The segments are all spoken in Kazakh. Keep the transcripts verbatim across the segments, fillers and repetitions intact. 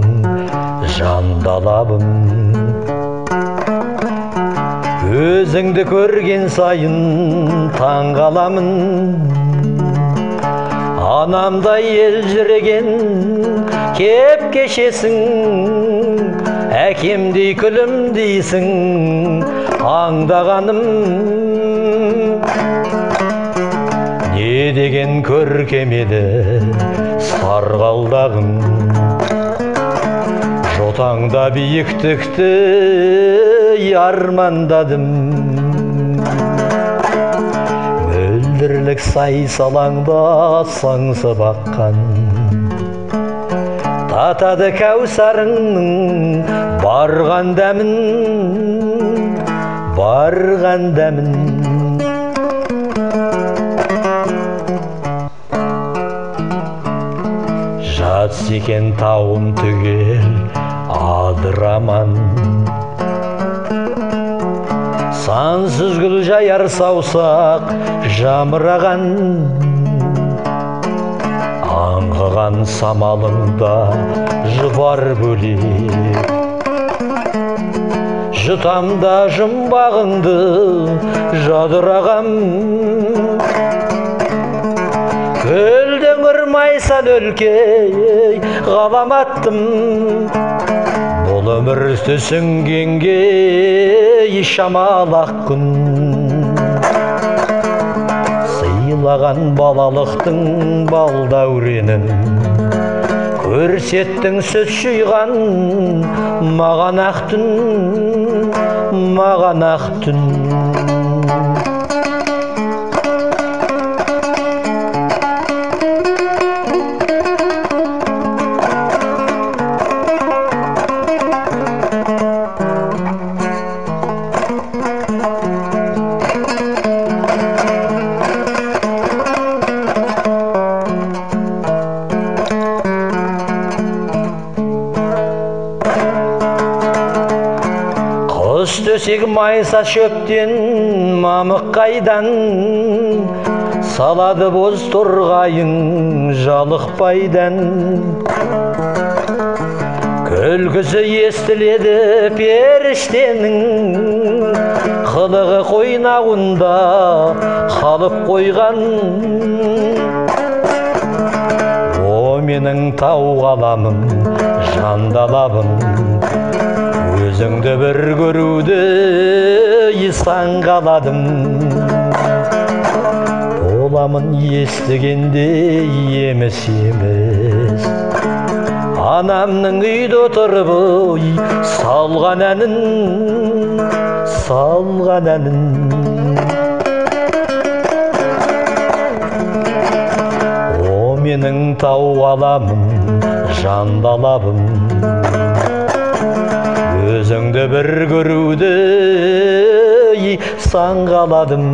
жандалабым. Өзіңді көрген сайын таң қаламын, анамдай елжіреген кеп кешесің, әкемдей күлімдейсің аңдағаным. Не деген көркем еді сарғалдағым, жотаңда биіктікті армандадым. Мөлдірлік сай салаңда саңсып аққан, татады кәусарыңның барған дәмін, барған дәмін. Жатс екен тауым түгел адыраман, сансыз гүл жаяр саусақ жамыраған. Аңғыған самалыңда жұпар бөлек, жұтамда жұмбағыңды жадырағам. Көлдің ұрмайсан өлкей ғаламаттым, бұл өмір түсінгенге шамалақ күн. Сыйлаған балалықтың балдәуренін, көрсеттің сөз шүйған маған ақ түн, маған ақ түн. Құс төсек майса шөптен мамық қайдан, салады боз торғайың жалықпайдан. Күлкісі естіледі періштенің, қылығы қойнауында қалып қойған. О менің тау қаламым, жандалабым, өзіңді бір көруді исан қаладым. Боламын естігенде емес-емес, анамның үйде отырып салған әнін, салған әнін. О менің тау қаламым, жандалабым, өзіңді бір көруді сан қаладым.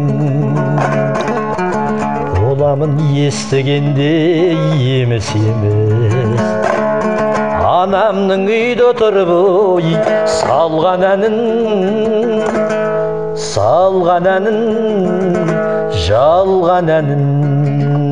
Боламын естігенде емес-емес, анамның үйде отырып салған әнін, салған әнін, жалған әнін.